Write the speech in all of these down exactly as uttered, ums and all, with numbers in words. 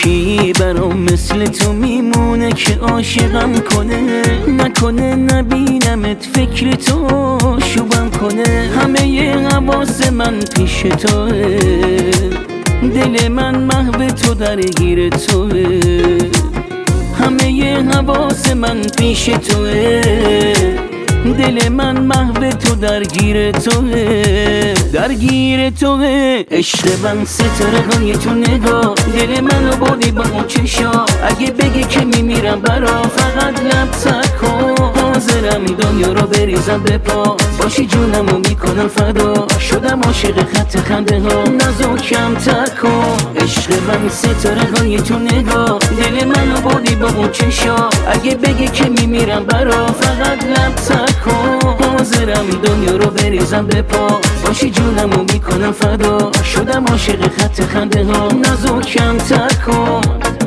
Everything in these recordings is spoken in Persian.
کی برام مثل تو میمونه که عاشقم کنه، نکنه نبینمت فکر تو شوبم کنه. همه ی حواس من پیش توه، دل من محو تو درگیر توه. همه ی حواس من پیش توه، دل من محو تو درگیر توه، درگیر توه. عشق من ستاره های تو نگاه، دل منو بردی با اون چشا. اگه بگی که میمیرم برا فقط لب تکن، حاضرم دنیا رو بریزم به پا، باشی جونمو میکنم فدا. شدم عاشق خط خنده ها، نازکم تکن. عشق من ستاره های تو نگاه، دل منو بردی با اون چشا. اگه بگی که میمیرم برا فقط لب تکن، حاضرم دنیا رو بریزم به پا، باشی جونمو میکنم فدا. شدم عاشق خط خنده ها، نازکم تکن.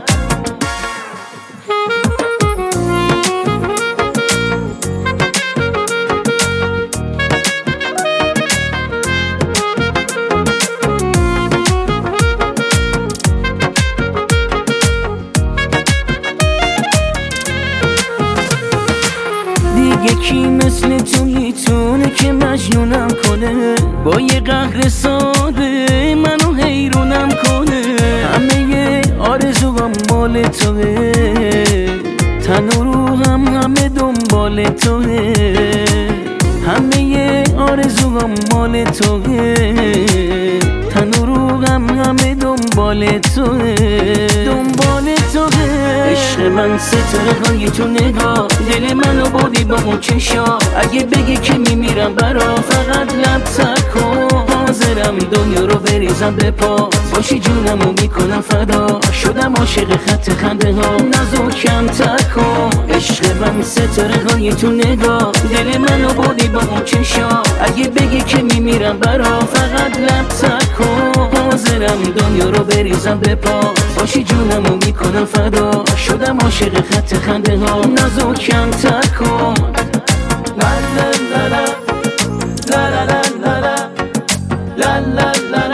یکی مثل تو میتونه که مجنونم کنه، با یه قهر ساده منو حیرونم کنه. همه ی آرزوام مال توه، تن و روحم همه دنبال توه. همه ی آرزوام مال توه، تن و روحم همه دنبال توه، دنبال توه. عشق من ستاره های تو نگاه، دل منو بردی با اون چشا. اگه بگی که میمیرم برا فقط لب تکن، حاضرم دنیا رو بریزم به پا، باشی جونمو میکنم فدا. شدم عاشق خط خنده ها، نازکم تکن. عشق من ستاره های تو نگاه، دل منو بردی با اون چشا. اگه بگی که میمیرم برا فقط لب تکن، حاضرم دنیا رو بریزم به پا، باشی جونمو میکنم فدا. شدم عاشق خط خنده ها، نازکم تکن. لا لا لا لا لا لا لا لا لا لا لا